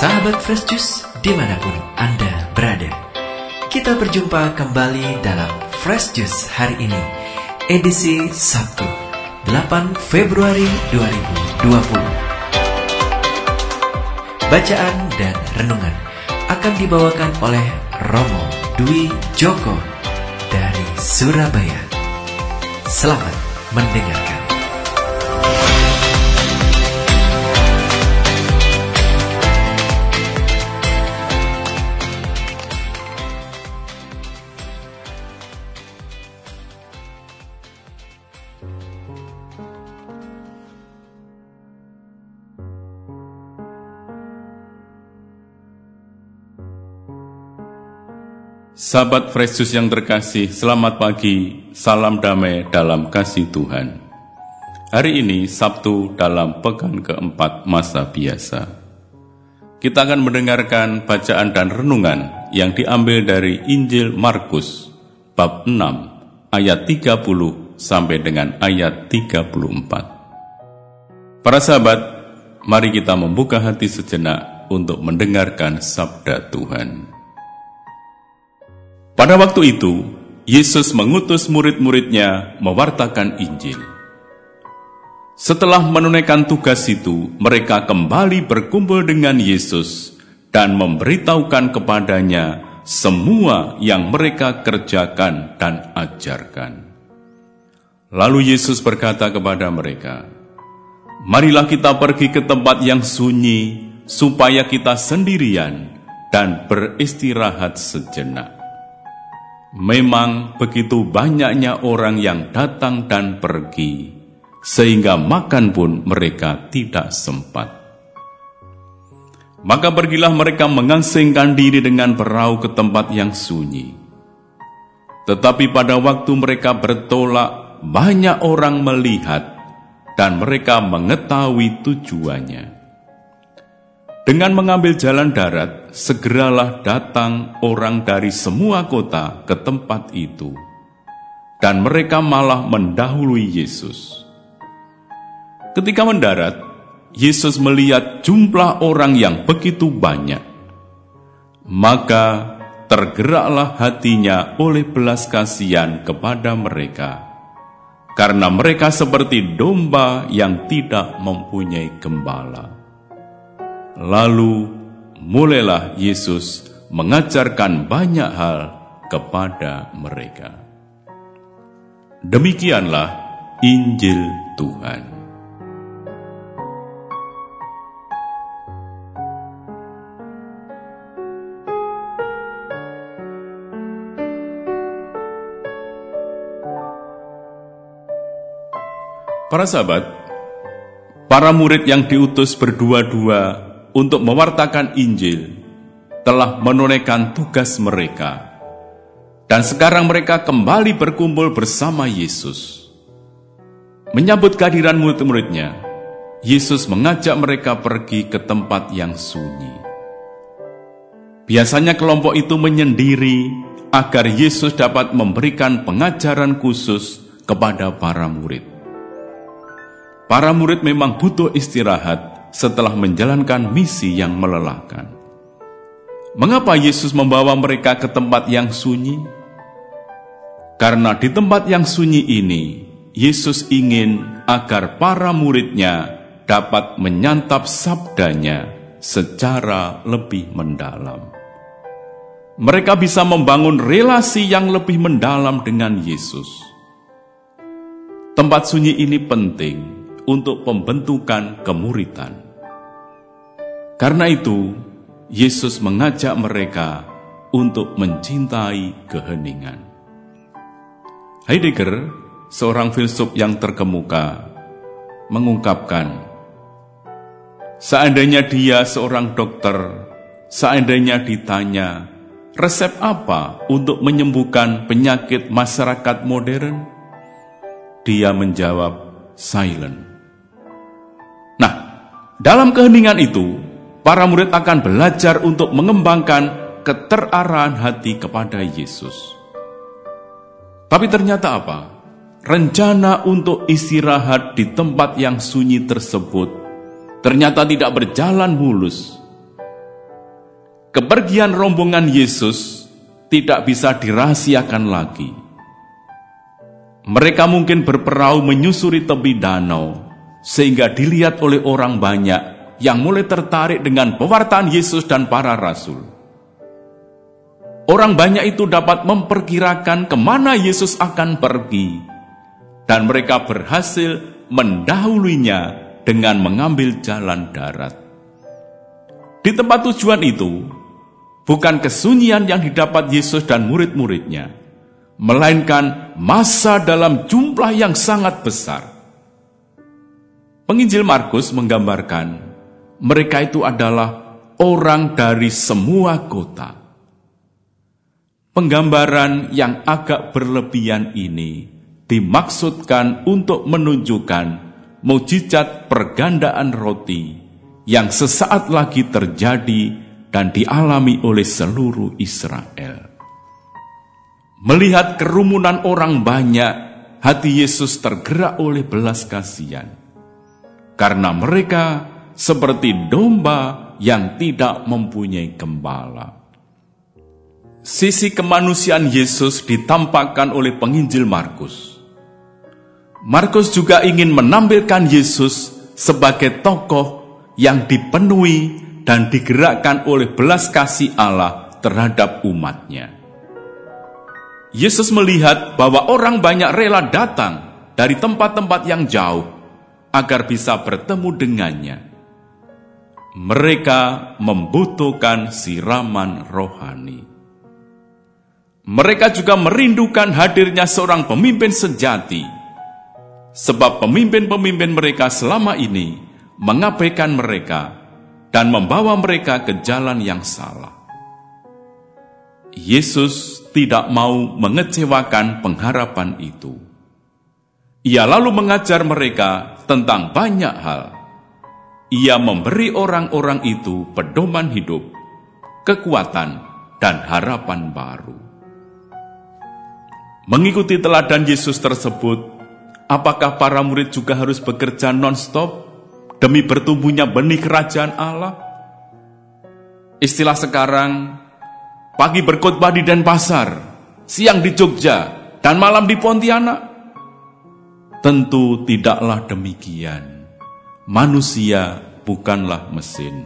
Sahabat Fresh Juice dimanapun Anda berada, kita berjumpa kembali dalam Fresh Juice hari ini, edisi Sabtu 8 Februari 2020. Bacaan dan renungan akan dibawakan oleh Romo Dwi Joko dari Surabaya. Selamat mendengarkan. Sahabat Fresh Juice yang terkasih, selamat pagi, salam damai dalam kasih Tuhan. Hari ini Sabtu dalam pekan keempat masa biasa. Kita akan mendengarkan bacaan dan renungan yang diambil dari Injil Markus bab 6 ayat 30 sampai dengan ayat 34. Para sahabat, mari kita membuka hati sejenak untuk mendengarkan sabda Tuhan. Pada waktu itu, Yesus mengutus murid-muridnya mewartakan Injil. Setelah menunaikan tugas itu, mereka kembali berkumpul dengan Yesus dan memberitahukan kepadanya semua yang mereka kerjakan dan ajarkan. Lalu Yesus berkata kepada mereka, "Marilah kita pergi ke tempat yang sunyi, supaya kita sendirian dan beristirahat sejenak." Memang begitu banyaknya orang yang datang dan pergi, sehingga makan pun mereka tidak sempat. Maka pergilah mereka mengasingkan diri dengan perahu ke tempat yang sunyi. Tetapi pada waktu mereka bertolak, banyak orang melihat, dan mereka mengetahui tujuannya. Dengan mengambil jalan darat, segeralah datang orang dari semua kota ke tempat itu, dan mereka malah mendahului Yesus. Ketika mendarat, Yesus melihat jumlah orang yang begitu banyak. Maka tergeraklah hatinya oleh belas kasihan kepada mereka, karena mereka seperti domba yang tidak mempunyai gembala. Lalu mulailah Yesus mengajarkan banyak hal kepada mereka. Demikianlah Injil Tuhan. Para sahabat, para murid yang diutus berdua-dua untuk mewartakan Injil telah menunaikan tugas mereka, dan sekarang mereka kembali berkumpul bersama Yesus. Menyambut kehadiran murid-muridnya, Yesus mengajak mereka pergi ke tempat yang sunyi. Biasanya kelompok itu menyendiri agar Yesus dapat memberikan pengajaran khusus kepada para murid. Para murid memang butuh istirahat setelah menjalankan misi yang melelahkan. Mengapa Yesus membawa mereka ke tempat yang sunyi? Karena di tempat yang sunyi ini, Yesus ingin agar para muridnya dapat menyantap sabdanya secara lebih mendalam. Mereka bisa membangun relasi yang lebih mendalam dengan Yesus. Tempat sunyi ini penting untuk pembentukan kemuridan. Karena itu, Yesus mengajak mereka untuk mencintai keheningan. Heidegger, seorang filsuf yang terkemuka, mengungkapkan, seandainya dia seorang dokter, seandainya ditanya, resep apa untuk menyembuhkan penyakit masyarakat modern? Dia menjawab, silent. Nah, dalam keheningan itu, para murid akan belajar untuk mengembangkan keterarahan hati kepada Yesus. Tapi ternyata apa? Rencana untuk istirahat di tempat yang sunyi tersebut ternyata tidak berjalan mulus. kepergian rombongan Yesus tidak bisa dirahasiakan lagi. Mereka mungkin berperahu menyusuri tepi danau, sehingga dilihat oleh orang banyak yang mulai tertarik dengan pewartaan Yesus dan para rasul. Orang banyak itu dapat memperkirakan kemana Yesus akan pergi, dan mereka berhasil mendahulunya dengan mengambil jalan darat. Di tempat tujuan itu, bukan kesunyian yang didapat Yesus dan murid-muridnya, melainkan massa dalam jumlah yang sangat besar. Penginjil Markus menggambarkan mereka itu adalah orang dari semua kota. Penggambaran yang agak berlebihan ini dimaksudkan untuk menunjukkan mukjizat pergandaan roti yang sesaat lagi terjadi dan dialami oleh seluruh Israel. Melihat kerumunan orang banyak, hati Yesus tergerak oleh belas kasihan, karena mereka seperti domba yang tidak mempunyai gembala. Sisi kemanusiaan Yesus ditampakkan oleh penginjil Markus. Markus juga ingin menampilkan Yesus sebagai tokoh yang dipenuhi dan digerakkan oleh belas kasih Allah terhadap umatnya. Yesus melihat bahwa orang banyak rela datang dari tempat-tempat yang jauh agar bisa bertemu dengannya. Mereka membutuhkan siraman rohani. Mereka juga merindukan hadirnya seorang pemimpin sejati, sebab pemimpin-pemimpin mereka selama ini mengabaikan mereka dan membawa mereka ke jalan yang salah. Yesus tidak mau mengecewakan pengharapan itu. Ia lalu mengajar mereka tentang banyak hal. Ia memberi orang-orang itu pedoman hidup, kekuatan, dan harapan baru. Mengikuti teladan Yesus tersebut, apakah para murid juga harus bekerja non-stop demi bertumbuhnya benih kerajaan Allah? Istilah sekarang, pagi berkhotbah di Denpasar, siang di Jogja, dan malam di Pontianak. Tentu tidaklah demikian. Manusia bukanlah mesin.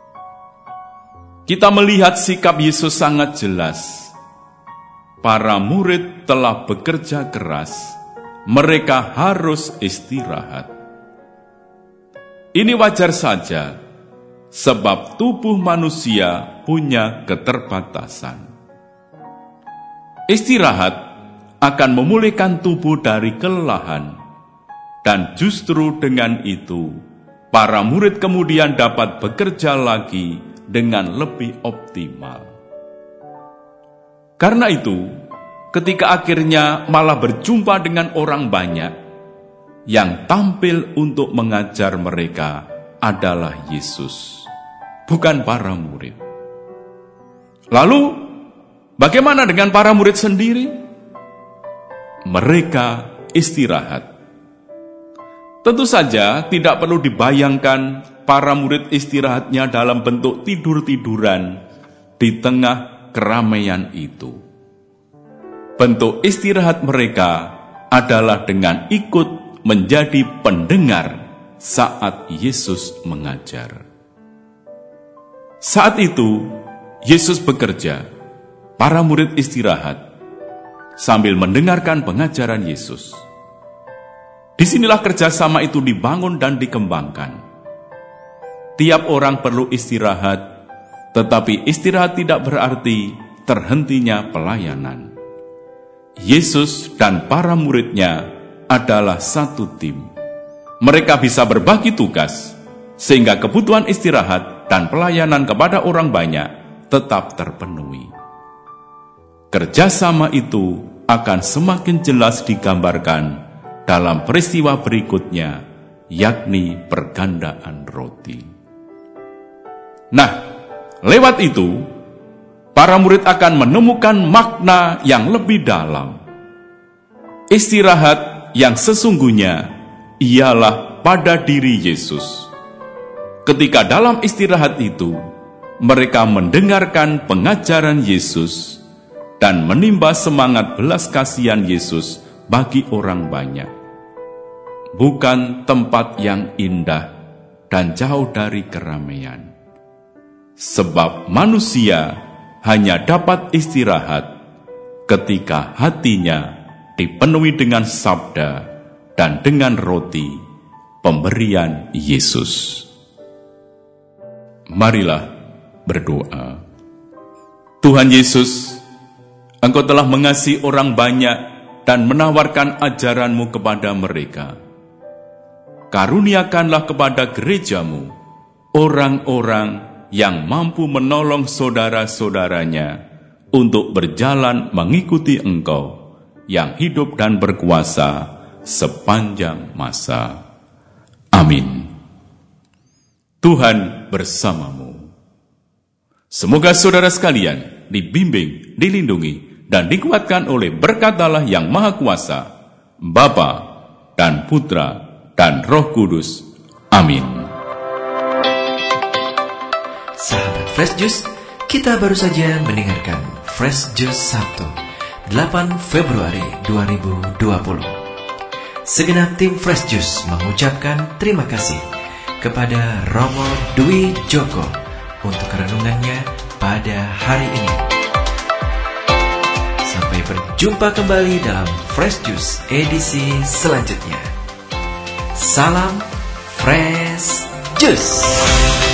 Kita melihat sikap Yesus sangat jelas. Para murid telah bekerja keras, mereka harus istirahat. Ini wajar saja, sebab tubuh manusia punya keterbatasan. Istirahat akan memulihkan tubuh dari kelelahan, dan justru dengan itu, para murid kemudian dapat bekerja lagi dengan lebih optimal. Karena itu, ketika akhirnya malah berjumpa dengan orang banyak, yang tampil untuk mengajar mereka adalah Yesus, bukan para murid. Lalu, bagaimana dengan para murid sendiri? Mereka istirahat. Tentu saja tidak perlu dibayangkan para murid istirahatnya dalam bentuk tidur-tiduran di tengah keramaian itu. Bentuk istirahat mereka adalah dengan ikut menjadi pendengar saat Yesus mengajar. Saat itu, Yesus bekerja, para murid istirahat, sambil mendengarkan pengajaran Yesus. Disinilah kerjasama itu dibangun dan dikembangkan. Tiap orang perlu istirahat, tetapi istirahat tidak berarti terhentinya pelayanan. Yesus dan para muridnya adalah satu tim. Mereka bisa berbagi tugas, sehingga kebutuhan istirahat dan pelayanan kepada orang banyak tetap terpenuhi. Kerjasama itu akan semakin jelas digambarkan dalam peristiwa berikutnya, yakni pergandaan roti. Nah, lewat itu, para murid akan menemukan makna yang lebih dalam. Istirahat yang sesungguhnya ialah pada diri Yesus. Ketika dalam istirahat itu, mereka mendengarkan pengajaran Yesus dan menimba semangat belas kasihan Yesus bagi orang banyak. Bukan tempat yang indah dan jauh dari keramaian. Sebab manusia hanya dapat istirahat ketika hatinya dipenuhi dengan sabda dan dengan roti pemberian Yesus. Marilah berdoa. Tuhan Yesus, Engkau telah mengasihi orang banyak dan menawarkan ajaran-Mu kepada mereka. Karuniakanlah kepada gereja-Mu orang-orang yang mampu menolong saudara-saudaranya untuk berjalan mengikuti Engkau yang hidup dan berkuasa sepanjang masa. Amin. Tuhan bersamamu. Semoga saudara sekalian dibimbing, dilindungi, dan dikuatkan oleh berkat Allah yang Maha Kuasa, Bapa dan Putra dan Roh Kudus. Amin. Sahabat Fresh Juice, kita baru saja mendengarkan Fresh Juice Sabtu 8 Februari 2020. Segenap tim Fresh Juice mengucapkan terima kasih kepada Romo Dwi Joko untuk renungannya pada hari ini. Sampai berjumpa kembali dalam Fresh Juice edisi selanjutnya. Salam Fresh Juice.